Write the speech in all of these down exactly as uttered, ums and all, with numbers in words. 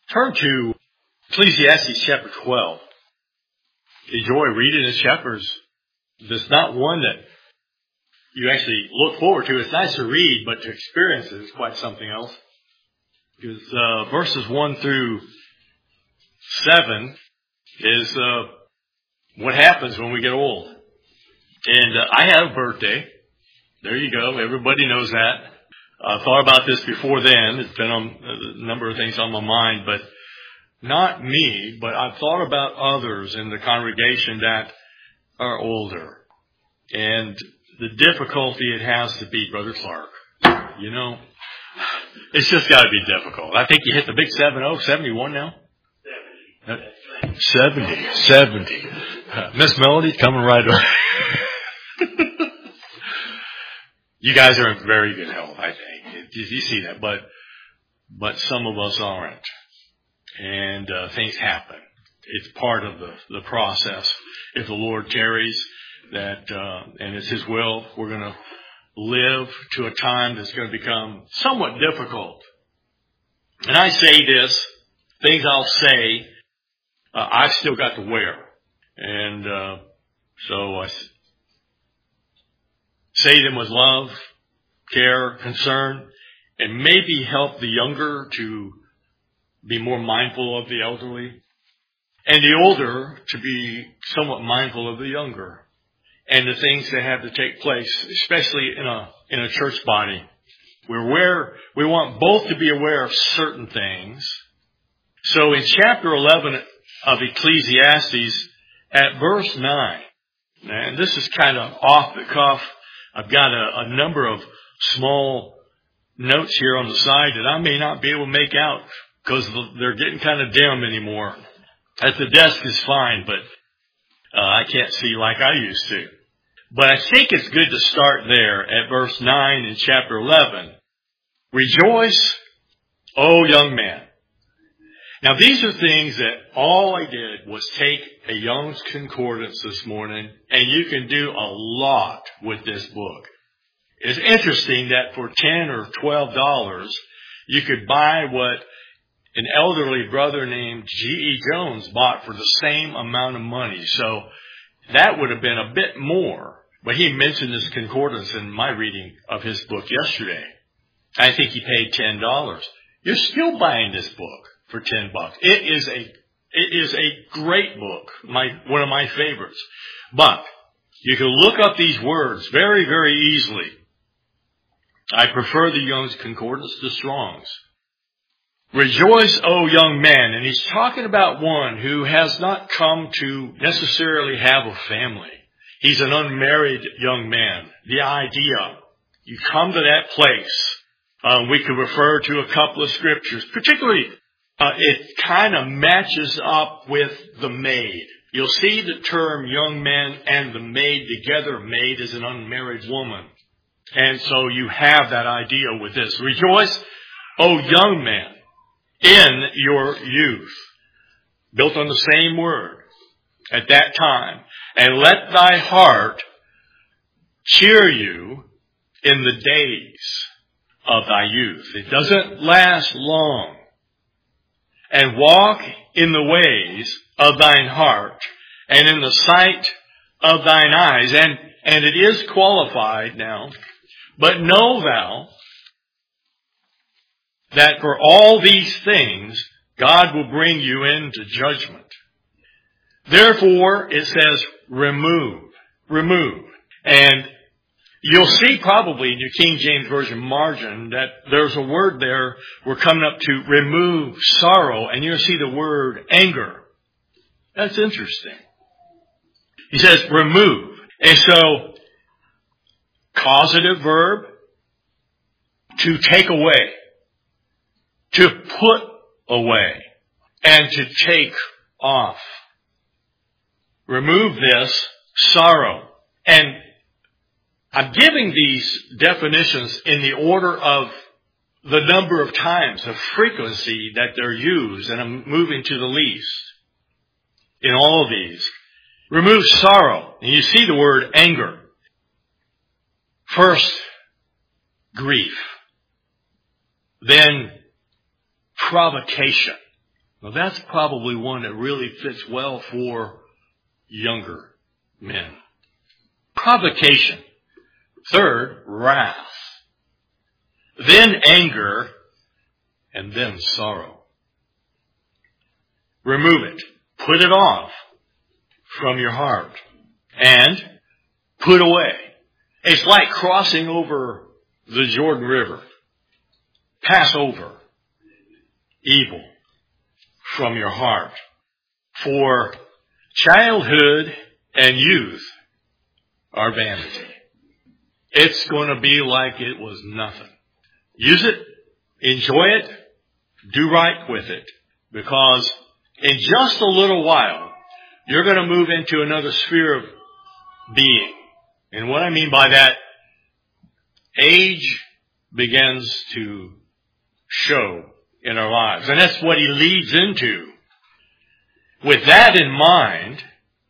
Turn to Ecclesiastes chapter twelve. Enjoy reading this chapter. There's not one that you actually look forward to. It's nice to read, but to experience it is quite something else. Because uh, verses one through seven is uh, what happens when we get old. And uh, I had a birthday. There you go. Everybody knows that. I thought about this before then. It's been on a number of things on my mind, but not me, but I've thought about others in the congregation that are older. And the difficulty it has to be, Brother Clark. You know, it's just got to be difficult. I think you hit the big seven oh, seventy-one now? seventy. seventy. Miss Melody's coming right over. You guys are in very good health, I think. You see that, but but some of us aren't. And uh, things happen. It's part of the, the process. If the Lord tarries, that uh, and it's His will, we're going to live to a time that's going to become somewhat difficult. And I say this, things I'll say, uh, I've still got to wear. And uh, so I say them with love, care, concern, and maybe help the younger to be more mindful of the elderly, and the older to be somewhat mindful of the younger, and the things that have to take place, especially in a in a church body. We're aware, we want both to be aware of certain things. So in chapter eleven of Ecclesiastes, at verse nine, and this is kind of off the cuff. I've got a, a number of small notes here on the side that I may not be able to make out because they're getting kind of dim anymore. At the desk is fine, but uh, I can't see like I used to. But I think it's good to start there at verse nine in chapter eleven. Rejoice, O young man. Now these are things that all I did was take a Young's Concordance this morning, and you can do a lot with this book. It's interesting that for ten or twelve dollars, you could buy what an elderly brother named G E Jones bought for the same amount of money. So that would have been a bit more. But he mentioned this concordance in my reading of his book yesterday. I think he paid ten dollars. You're still buying this book for ten bucks. It is a, it is a great book. My, one of my favorites. But you can look up these words very, very easily. I prefer the Young's Concordance to Strong's. Rejoice, O young man. And he's talking about one who has not come to necessarily have a family. He's an unmarried young man. The idea, you come to that place. Uh, we could refer to a couple of scriptures. Particularly, uh, it kind of matches up with the maid. You'll see the term young man and the maid together. Maid is an unmarried woman. And so you have that idea with this. Rejoice, O young man, in your youth. Built on the same word at that time. And let thy heart cheer you in the days of thy youth. It doesn't last long. And walk in the ways of thine heart and in the sight of thine eyes. And, and it is qualified now. But know thou that for all these things, God will bring you into judgment. Therefore, it says, remove, remove. And you'll see probably in your King James Version margin that there's a word there. We're coming up to remove sorrow, and you'll see the word anger. That's interesting. He says, remove. And so, causative verb, to take away, to put away, and to take off. Remove this sorrow. And I'm giving these definitions in the order of the number of times, the frequency that they're used, and I'm moving to the least in all of these. Remove sorrow. And you see the word anger. First, grief. Then, provocation. Now that's probably one that really fits well for younger men. Provocation. Third, wrath. Then anger, and then sorrow. Remove it. Put it off from your heart. And put away. It's like crossing over the Jordan River. Pass over evil from your heart. For childhood and youth are vanity. It's going to be like it was nothing. Use it, enjoy it, do right with it. Because in just a little while, you're going to move into another sphere of being. And what I mean by that, age begins to show in our lives. And that's what he leads into. With that in mind,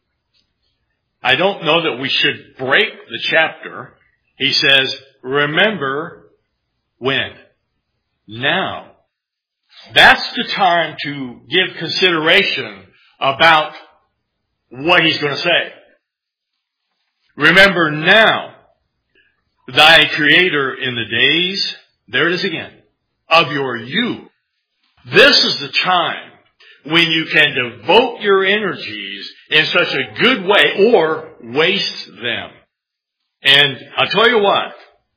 I don't know that we should break the chapter. He says, remember when? Now. That's the time to give consideration about what he's going to say. Remember now thy Creator in the days, there it is again, of your youth. This is the time when you can devote your energies in such a good way or waste them. And I'll tell you what,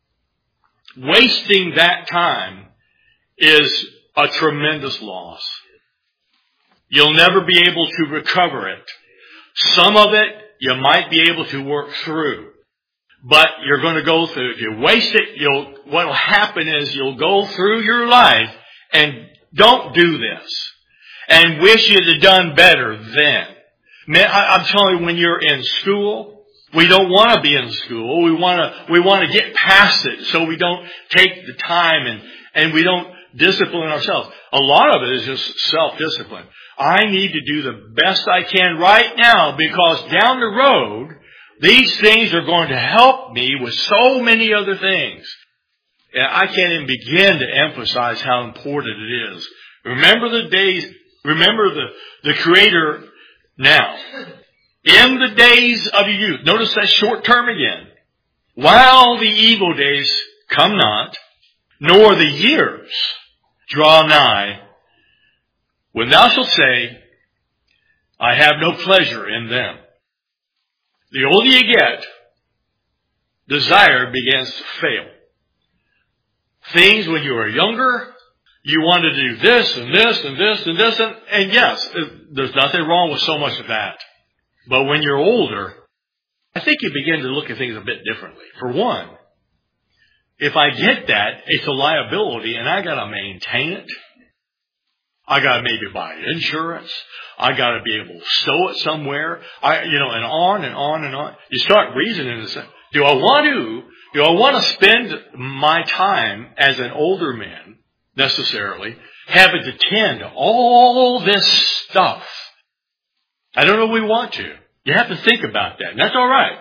wasting that time is a tremendous loss. You'll never be able to recover it. Some of it you might be able to work through, but you're going to go through. If you waste it, you'll, what'll happen is you'll go through your life and don't do this and wish you'd have done better then. Man, I, I'm telling you, when you're in school, we don't want to be in school. We want to, we want to get past it so we don't take the time and, and we don't discipline ourselves. A lot of it is just self-discipline. I need to do the best I can right now because down the road, these things are going to help me with so many other things. And I can't even begin to emphasize how important it is. Remember the days, remember the, the Creator now. In the days of your youth. Notice that short term again. While the evil days come not, nor the years draw nigh, when thou shalt say, I have no pleasure in them. The older you get, desire begins to fail. Things when you were younger, you wanted to do this and this and this and this. And, and yes, there's nothing wrong with so much of that. But when you're older, I think you begin to look at things a bit differently. For one, if I get that, it's a liability and I got to maintain it. I got to maybe buy insurance. I got to be able to stow it somewhere. I, you know, and on and on and on. You start reasoning and say, do I want to, do I want to spend my time as an older man necessarily having to tend to all this stuff? I don't know if we want to. You have to think about that. And that's all right.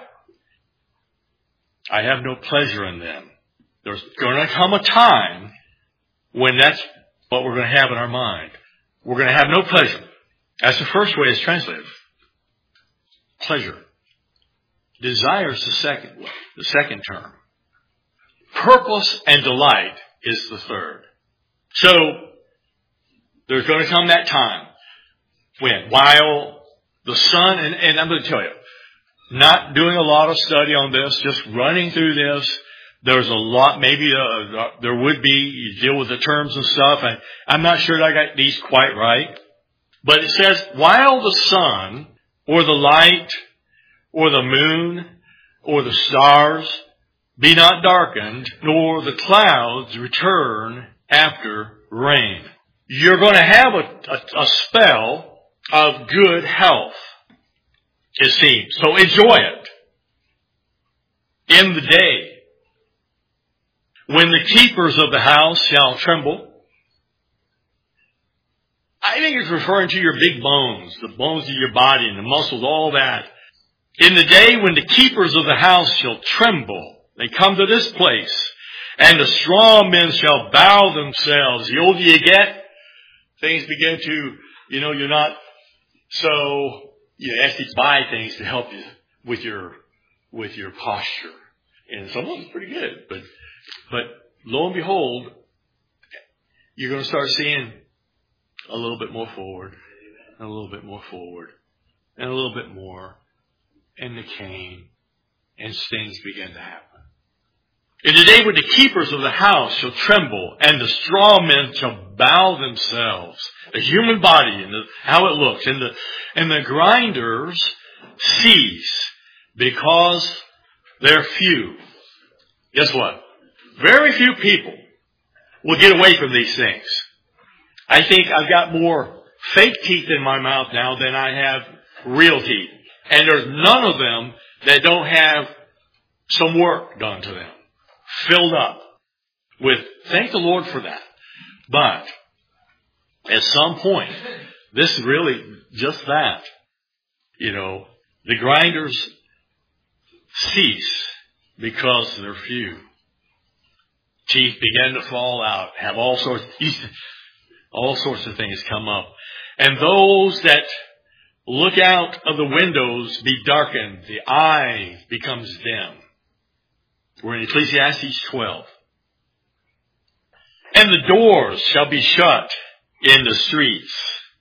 I have no pleasure in them. There's going to come a time when that's what we're going to have in our mind. We're going to have no pleasure. That's the first way it's translated. Pleasure. Desire is the second way, the second term. Purpose and delight is the third. So, there's going to come that time when, while the sun, and, and I'm going to tell you, not doing a lot of study on this, just running through this, there's a lot, maybe uh, there would be, you deal with the terms and stuff, and I'm not sure that I got these quite right. But it says, while the sun, or the light, or the moon, or the stars be not darkened, nor the clouds return after rain. You're going to have a, a, a spell of good health, it seems. So enjoy it. In the day, when the keepers of the house shall tremble. I think it's referring to your big bones, the bones of your body and the muscles, all that. In the day when the keepers of the house shall tremble, they come to this place, and the strong men shall bow themselves. The older you get, things begin to You know, you're not so, you actually buy things to help you with your, with your posture. And some of them's pretty good, but, but lo and behold, you're going to start seeing a little bit more forward, and a little bit more forward, and a little bit more, and the cane, and things begin to happen. In the day when the keepers of the house shall tremble, and the straw men shall bow themselves, the human body and the, how it looks, and the and the grinders cease because they're few. Guess what? Very few people will get away from these things. I think I've got more fake teeth in my mouth now than I have real teeth. And there's none of them that don't have some work done to them. Filled up with, thank the Lord for that. But at some point, this is really just that. You know, the grinders cease because they're few. Teeth begin to fall out, have all sorts, all sorts of things come up. And those that look out of the windows be darkened, the eye becomes dim. We're in Ecclesiastes twelve. And the doors shall be shut in the streets.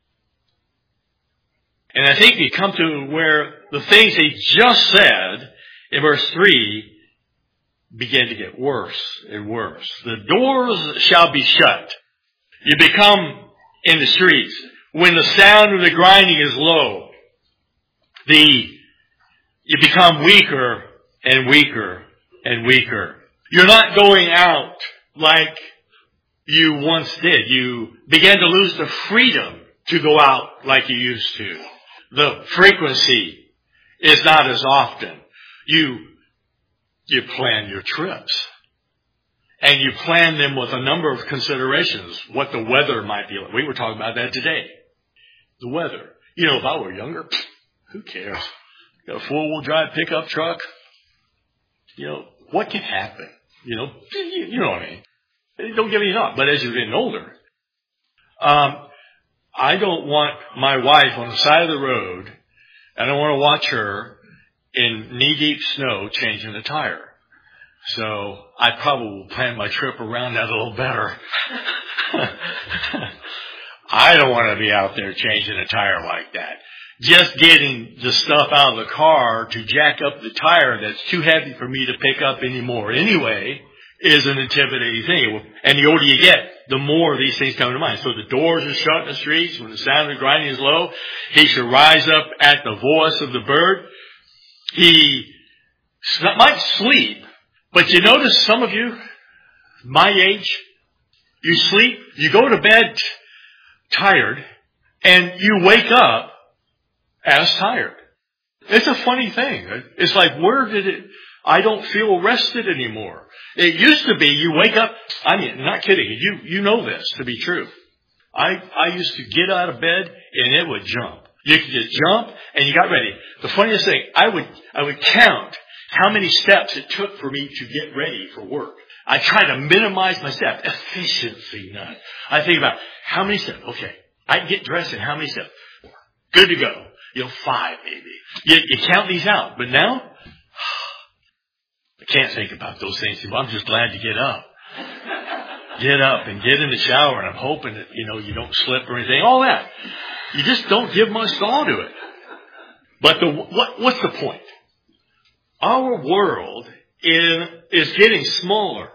And I think we come to where the things he just said in verse three begin to get worse and worse. The doors shall be shut. You become in the streets. When the sound of the grinding is low, the you become weaker and weaker and weaker. You're not going out like you once did. You begin to lose the freedom to go out like you used to. The frequency is not as often. You, you plan your trips. And you plan them with a number of considerations. What the weather might be like. We were talking about that today. The weather. You know, if I were younger, who cares? Got a four-wheel drive pickup truck. You know, what can happen? You know, you, you know what I mean. Don't give me thought. But as you're getting older, um, I don't want my wife on the side of the road. I don't want to watch her in knee-deep snow changing the tire. So I probably will plan my trip around that a little better. I don't want to be out there changing a tire like that. Just getting the stuff out of the car to jack up the tire that's too heavy for me to pick up anymore anyway is an intimidating thing. And the older you get, the more these things come to mind. So the doors are shut in the streets. When the sound of the grinding is low, he shall rise up at the voice of the bird. He might sleep, but you notice some of you, my age, you sleep, you go to bed tired, and you wake up as tired. It's a funny thing. It's like, where did it, I don't feel rested anymore. It used to be you wake up, I mean, not kidding, you, you know this to be true. I, I used to get out of bed and it would jump. You could just jump and you got ready. The funniest thing, I would, I would count how many steps it took for me to get ready for work. I try to minimize my steps. Efficiency nut. I think about how many steps. Okay, I get dressed in how many steps? Good to go. You know, five maybe. You, you count these out. But now, I can't think about those things anymore. I'm just glad to get up. Get up and get in the shower, and I'm hoping that, you know, you don't slip or anything. All that. You just don't give much thought to it. But the what, what's the point? Our world in, is getting smaller.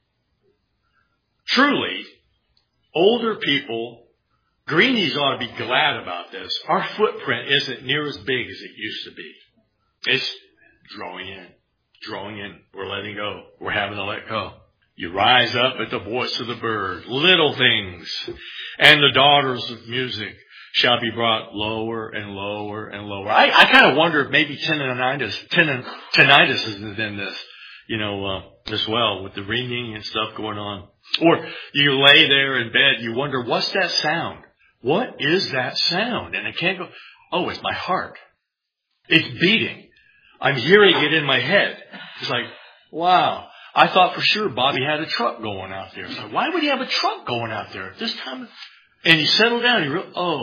Truly, older people, greenies ought to be glad about this. Our footprint isn't near as big as it used to be. It's drawing in, drawing in. We're letting go. We're having to let go. You rise up at the voice of the bird, little things, and the daughters of music shall be brought lower and lower and lower. I, I kind of wonder if maybe tinnitus, tinnitus is in this, you know, uh, as well, with the ringing and stuff going on. Or you lay there in bed, you wonder, what's that sound? What is that sound? And I can't go, oh, it's my heart. It's beating. I'm hearing it in my head. It's like, wow. I thought for sure Bobby had a truck going out there. So why would he have a truck going out there at this time? And you settle down and you realize, oh,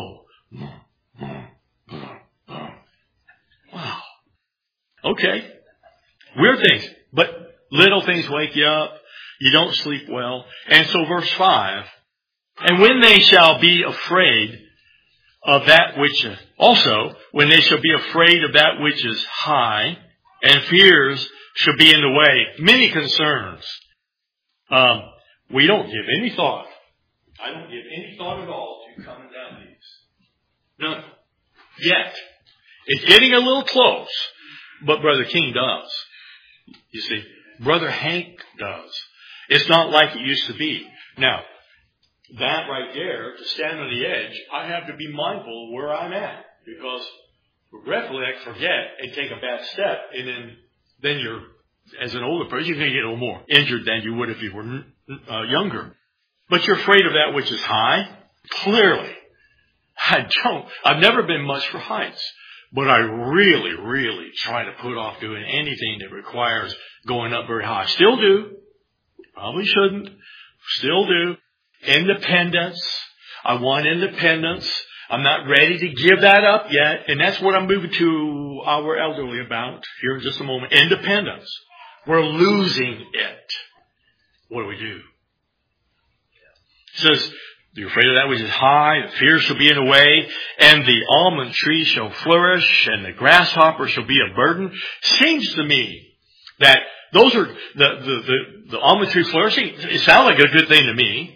Wow. Okay. Weird things. But little things wake you up. You don't sleep well. And so verse five, and when they shall be afraid of that which is, also, when they shall be afraid of that which is high, and fears shall be in the way, many concerns. Um, we don't give any thought. I don't give any thought at all to coming down these. None. Yet. It's getting a little close, but Brother King does. You see, Brother Hank does. It's not like it used to be. Now, that right there, to stand on the edge, I have to be mindful of where I'm at. Because regretfully, I forget and take a bad step, and then, then you're, as an older person, you're going to get a little more injured than you would if you were uh, younger. But you're afraid of that which is high? Clearly. I don't. I've never been much for heights. But I really, really try to put off doing anything that requires going up very high. Still do. Probably shouldn't. Still do. Independence. I want independence. I'm not ready to give that up yet. And that's what I'm moving to our elderly about here in just a moment. Independence. We're losing it. What do we do? It says, you're afraid of that which is high, the fear shall be in the way, and the almond tree shall flourish, and the grasshopper shall be a burden. Seems to me that those are, the, the, the, the almond tree flourishing, it sounds like a good thing to me.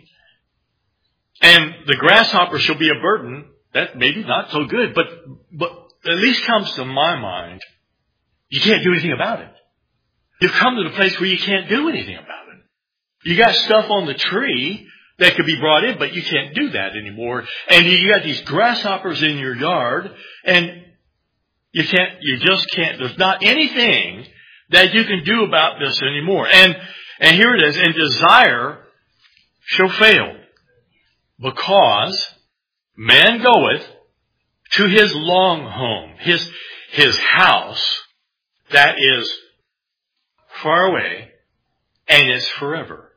And the grasshopper shall be a burden. That maybe not so good, but, but at least comes to my mind. You can't do anything about it. You've come to the place where you can't do anything about it. You got stuff on the tree that could be brought in, but you can't do that anymore. And you got these grasshoppers in your yard, and you can't, you just can't, there's not anything that you can do about this anymore. And, and here it is, and desire shall fail, because man goeth to his long home, his, his house that is far away, and is forever.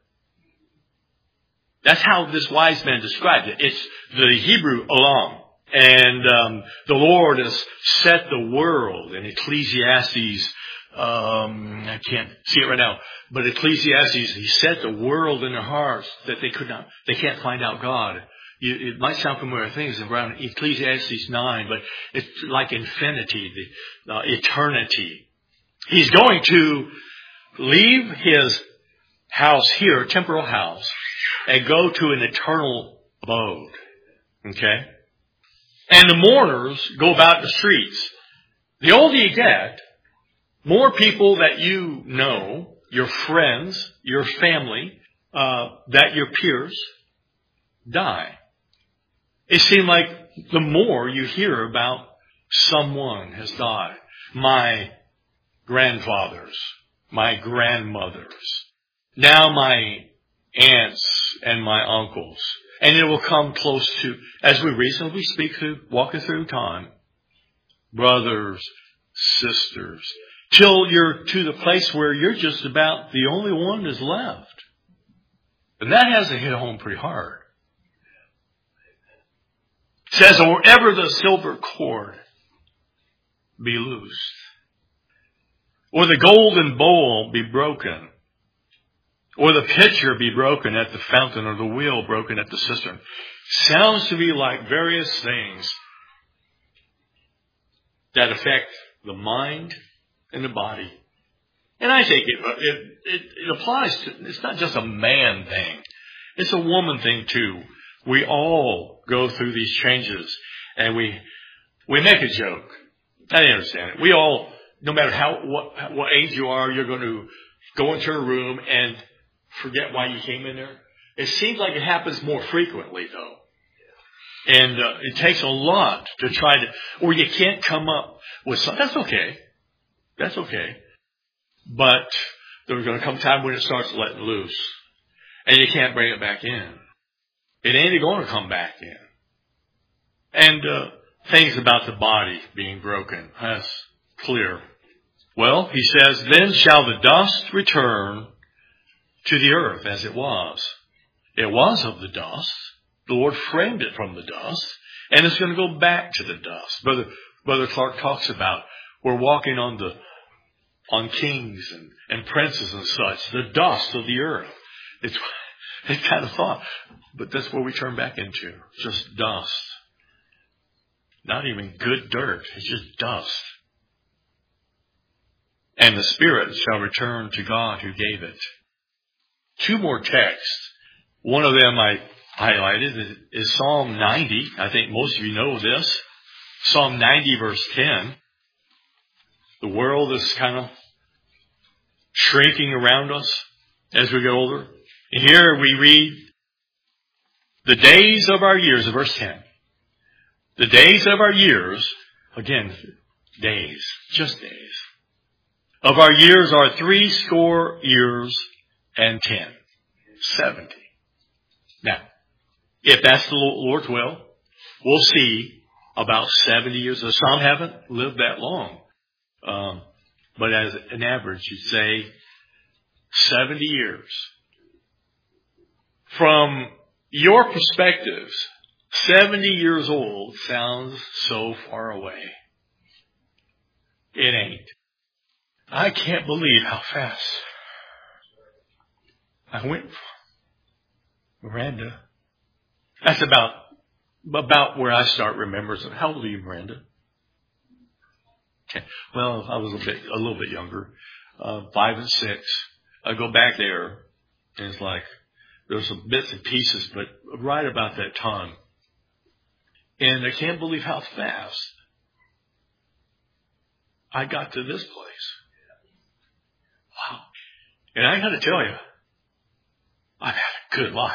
That's how this wise man described it. It's the Hebrew olam. And um, the Lord has set the world in Ecclesiastes. Um, I can't see it right now. But Ecclesiastes, he set the world in their hearts that they could not, they can't find out God. You, it might sound familiar things around Ecclesiastes nine, but it's like infinity, the uh, eternity. He's going to leave his house here, temporal house, and go to an eternal abode. Okay? And the mourners go about the streets. The older you get, more people that you know, your friends, your family, uh, that your peers, die. It seems like the more you hear about someone has died. My grandfathers, my grandmothers, now my aunts and my uncles. And it will come close to, as we reasonably speak through, walking through time, brothers, sisters, till you're to the place where you're just about the only one that's left. And that has to hit home pretty hard. It says, or ever the silver cord be loosed, or the golden bowl be broken, or the pitcher be broken at the fountain, or the wheel broken at the cistern. Sounds to me like various things that affect the mind and the body. And I think it, it, it, it applies to, it's not just a man thing. It's a woman thing too. We all go through these changes, and we, we make a joke. I understand it. We all, no matter how, what, what age you are, you're going to go into a room and forget why you came in there. It seems like it happens more frequently, though. And uh, it takes a lot to try to, or you can't come up with something. That's okay. That's okay. But there's going to come a time when it starts letting loose. And you can't bring it back in. It ain't going to come back in. And uh, things about the body being broken. That's clear. Well, he says, then shall the dust return to the earth as it was. It was of the dust. The Lord framed it from the dust. And it's going to go back to the dust. Brother, Brother Clark talks about we're walking on the on kings and, and princes and such, the dust of the earth. It's, it's kind of thought, but that's where we turn back into, just dust. Not even good dirt, it's just dust. And the spirit shall return to God who gave it. Two more texts. One of them I highlighted is Psalm ninety. I think most of you know this. Psalm ninety verse ten. The world is kind of shrinking around us as we get older. And here we read, the days of our years, verse ten. The days of our years, again, days, just days, of our years are three score years and ten. Seventy. Now, if that's the Lord's will, we'll see about seventy years. Some haven't lived that long. Um, but as an average, you'd say seventy years. From your perspectives, seventy years old sounds so far away. It ain't. I can't believe how fast I went. Miranda. That's about about where I start remembering. How old are you, Miranda? Okay. Well, I was a bit, a little bit younger, uh, five and six. I go back there, and it's like there's some bits and pieces, but right about that time, and I can't believe how fast I got to this place. Wow! And I got to tell you, I've had a good life.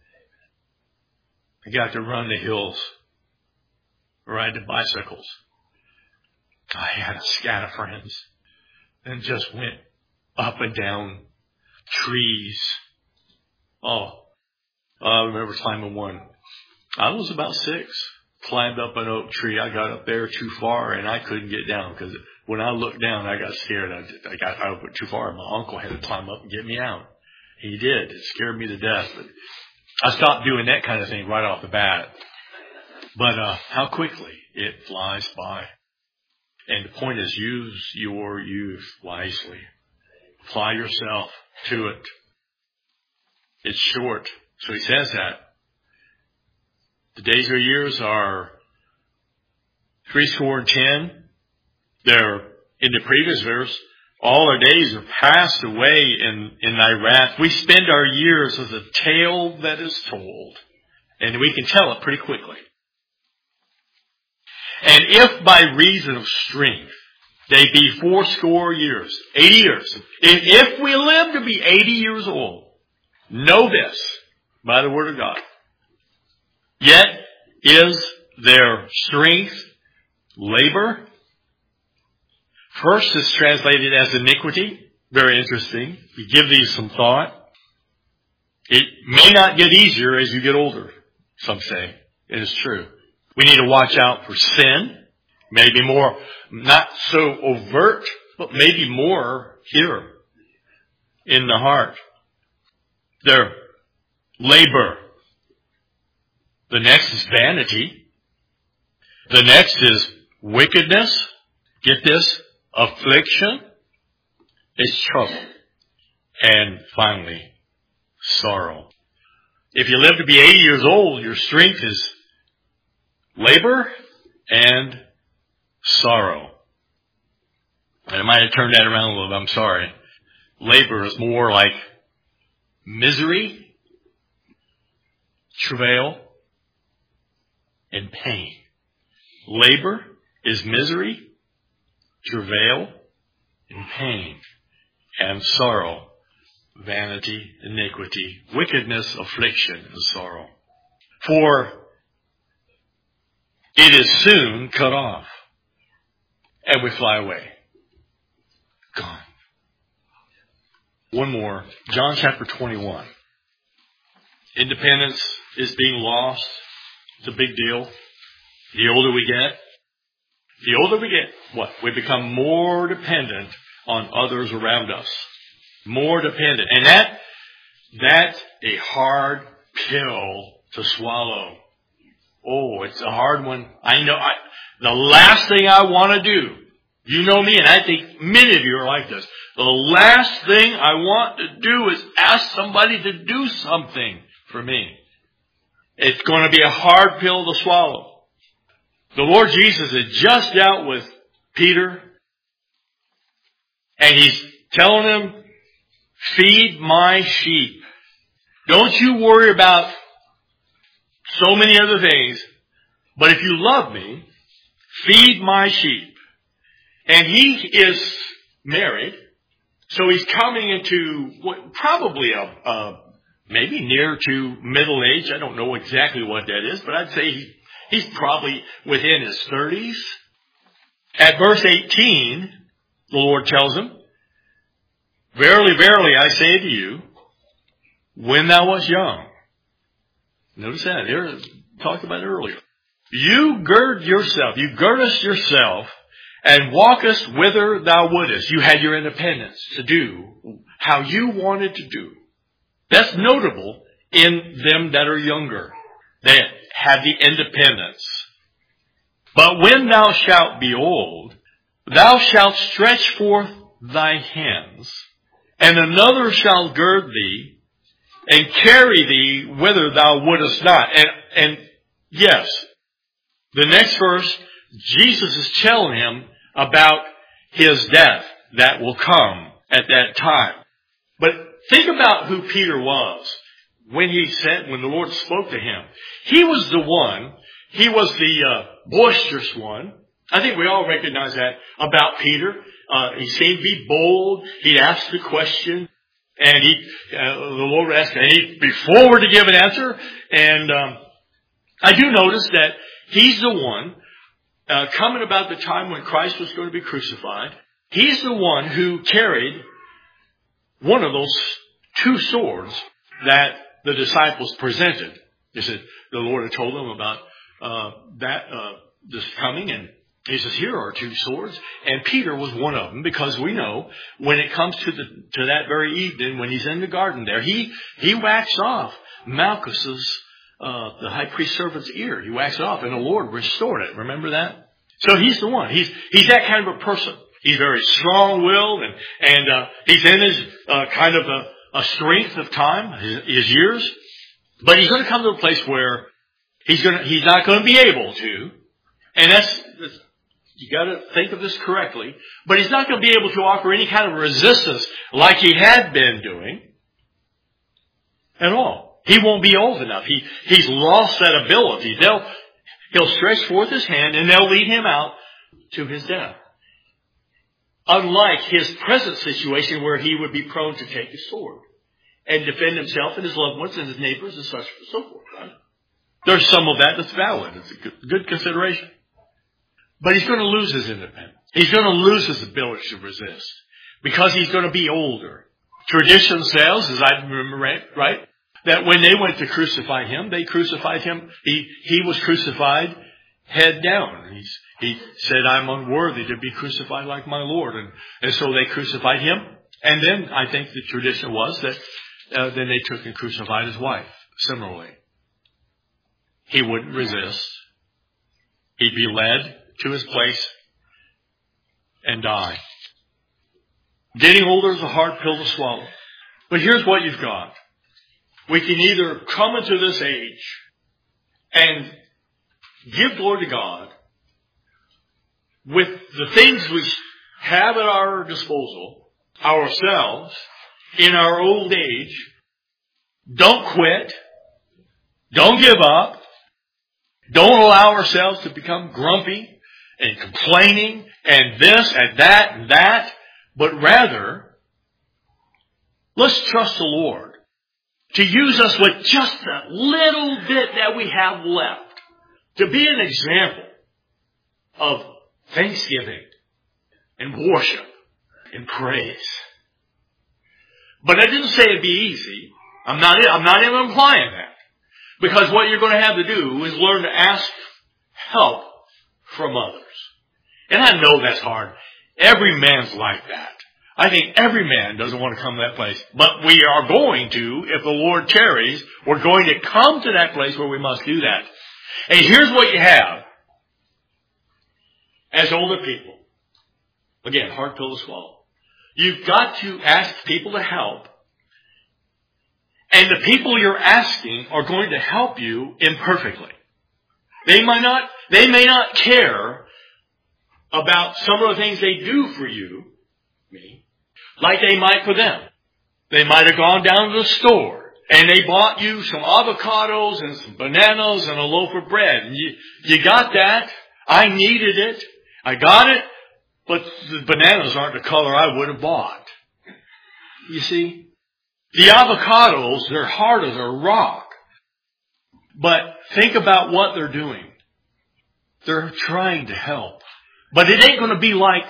I got to run the hills, ride the bicycles. I had a scat of friends and just went up and down trees. Oh, I remember climbing one. I was about six. Climbed up an oak tree. I got up there too far and I couldn't get down because when I looked down, I got scared. I, I got I went too far. My uncle had to climb up and get me out. He did. It scared me to death. But I stopped doing that kind of thing right off the bat. But uh, how quickly it flies by. And the point is, use your youth wisely. Apply yourself to it. It's short. So he says that. The days or years are three score and ten. They're in the previous verse. All our days are passed away in, in thy wrath. We spend our years as a tale that is told. And we can tell it pretty quickly. And if by reason of strength they be fourscore years, eighty years, if we live to be eighty years old, know this by the word of God. Yet is their strength labor. First is translated as iniquity. Very interesting. We give these some thought. It may not get easier as you get older, some say. It is true. We need to watch out for sin. Maybe more, not so overt, but maybe more here in the heart. Their labor. The next is vanity. The next is wickedness. Get this. Affliction. It's trouble. And finally, sorrow. If you live to be eighty years old, your strength is labor and sorrow. And I might have turned that around a little bit. I'm sorry. Labor is more like misery, travail, and pain. Labor is misery, travail, and pain. And sorrow, vanity, iniquity, wickedness, affliction, and sorrow. For it is soon cut off, and we fly away. Gone. One more. John chapter twenty-one. Independence is being lost. It's a big deal. The older we get, the older we get, what? We become more dependent on others around us. More dependent. And that, that's a hard pill to swallow. Oh, it's a hard one. I know. I, the last thing I want to do, you know me, and I think many of you are like this. The last thing I want to do is ask somebody to do something for me. It's going to be a hard pill to swallow. The Lord Jesus had just dealt with Peter, and He's telling him, feed my sheep. Don't you worry about so many other things, but if you love me, feed my sheep. And he is married, so he's coming into what, probably a, a maybe near to middle age. I don't know exactly what that is, but I'd say he, he's probably within his thirties. At verse eighteen, the Lord tells him, verily, verily, I say to you, when thou wast young. Notice that. There, talked about it earlier. You gird yourself, you girdest yourself, and walkest whither thou wouldest. You had your independence to do how you wanted to do. That's notable in them that are younger. They have the independence. But when thou shalt be old, thou shalt stretch forth thy hands, and another shall gird thee, and carry thee whither thou wouldest not. And, and yes, the next verse, Jesus is telling him about his death that will come at that time. But think about who Peter was when he said, when the Lord spoke to him. He was the one, he was the uh, boisterous one. I think we all recognize that about Peter. Uh, he seemed to be bold. He'd ask the question. And he, uh, the Lord asked, and he'd be forward to give an answer. And um, I do notice that he's the one, uh, coming about the time when Christ was going to be crucified, he's the one who carried one of those two swords that the disciples presented. They said, the Lord had told them about uh, that, uh, this coming, and he says, here are two swords. And Peter was one of them, because we know when it comes to the to that very evening, when he's in the garden there, he he waxed off Malchus's, uh, the high priest servant's ear. He waxed it off, and the Lord restored it. Remember that? So he's the one. He's he's that kind of a person. He's very strong-willed, and and uh, he's in his uh, kind of a, a strength of time, his, his years. But he's going to come to a place where he's going to he's not going to be able to, and that's. that's You got to think of this correctly. But he's not going to be able to offer any kind of resistance like he had been doing at all. He won't be old enough. He he's lost that ability. They'll he'll stretch forth his hand and they'll lead him out to his death. Unlike his present situation where he would be prone to take his sword and defend himself and his loved ones and his neighbors and such and so forth. Right? There's some of that that's valid. It's a good, good consideration. But he's going to lose his independence. He's going to lose his ability to resist because he's going to be older. Tradition says, as I remember, right, that when they went to crucify him, they crucified him. He he was crucified head down. He's, he said, I'm unworthy to be crucified like my Lord. And, and so they crucified him. And then I think the tradition was that uh, then they took and crucified his wife similarly. He wouldn't resist. He'd be led to his place and die. Getting older is a hard pill to swallow. But here's what you've got. We can either come into this age and give glory to God with the things we have at our disposal, ourselves, in our old age. Don't quit. Don't give up. Don't allow ourselves to become grumpy and complaining and this and that and that. But rather, let's trust the Lord to use us with just that little bit that we have left to be an example of thanksgiving and worship and praise. But I didn't say it'd be easy. I'm not, I'm not even implying that. Because what you're going to have to do is learn to ask help from others. And I know that's hard. Every man's like that. I think every man doesn't want to come to that place. But we are going to, if the Lord tarries, we're going to come to that place where we must do that. And here's what you have as older people. Again, hard pill to swallow. You've got to ask people to help. And the people you're asking are going to help you imperfectly. They might not, they may not care about some of the things they do for you, me, like they might for them. They might have gone down to the store and they bought you some avocados and some bananas and a loaf of bread. And you, you got that. I needed it. I got it. But the bananas aren't the color I would have bought. You see? The avocados, they're hard as a rock. But think about what they're doing. They're trying to help. But it ain't going to be like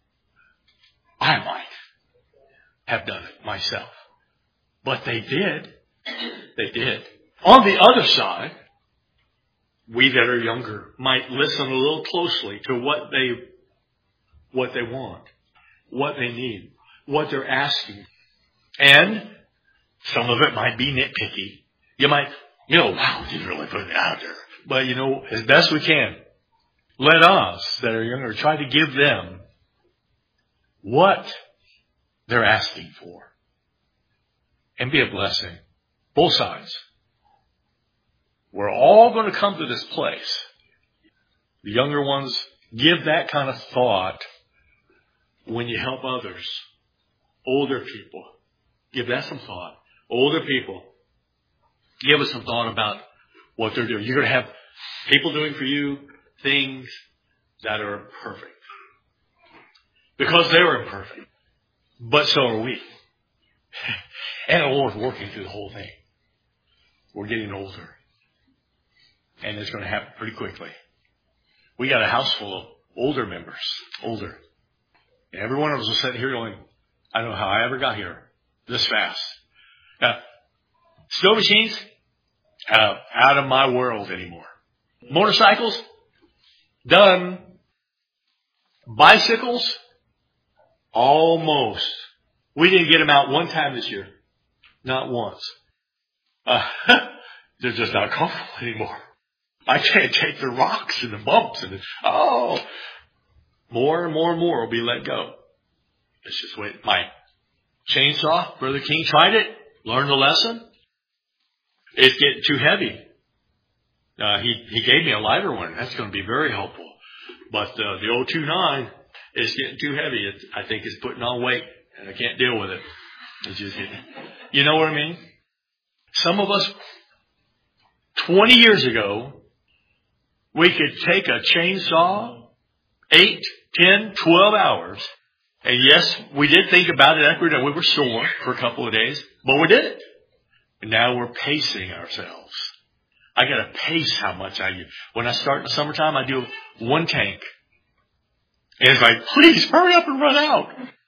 I might have done it myself. But they did. They did. On the other side, we that are younger might listen a little closely to what they, what they want, what they need, what they're asking. And some of it might be nitpicky. You might, you know, wow, didn't really put it out there. But, you know, as best we can, let us that are younger try to give them what they're asking for. And be a blessing. Both sides. We're all going to come to this place. The younger ones, give that kind of thought when you help others. Older people, give that some thought. Older people, give us some thought about what they're doing. You're going to have people doing for you things that are perfect. Because they're imperfect. But so are we. And the Lord's working through the whole thing. We're getting older. And it's going to happen pretty quickly. We got a house full of older members. Older. And every one of us is sitting here going, I don't know how I ever got here this fast. Now, snow machines, uh, out of my world anymore. Motorcycles, done. Bicycles, almost. We didn't get them out one time this year. Not once. Uh, they're just not comfortable anymore. I can't take the rocks and the bumps and the, oh, more and more and more will be let go. Let's just wait. My chainsaw, Brother King tried it, learned the lesson. It's getting too heavy. Uh, he, he gave me a lighter one. That's going to be very helpful. But uh, the oh two nine is getting too heavy. It, I think it's putting on weight, and I can't deal with it. It's just, you know what I mean? Some of us, twenty years ago, we could take a chainsaw, eight, ten, twelve hours, and yes, we did think about it after that we were sore for a couple of days, but we did it. And now we're pacing ourselves. I got to pace how much I use. When I start in the summertime, I do one tank. And it's like, please hurry up and run out.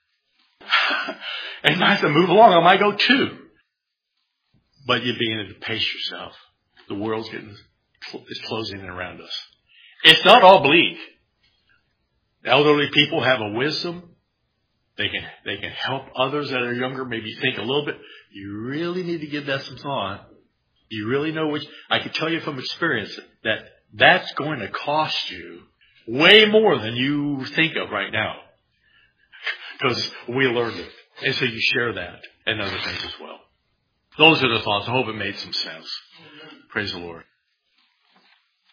And I have to move along. I might go two. But you're beginning to pace yourself. The world's getting, is closing in around us. It's not all bleak. Elderly people have a wisdom. They can, they can help others that are younger maybe think a little bit. You really need to give that some thought. You really know which, I can tell you from experience that that's going to cost you way more than you think of right now. Because we learned it. And so you share that and other things as well. Those are the thoughts. I hope it made some sense. Praise the Lord.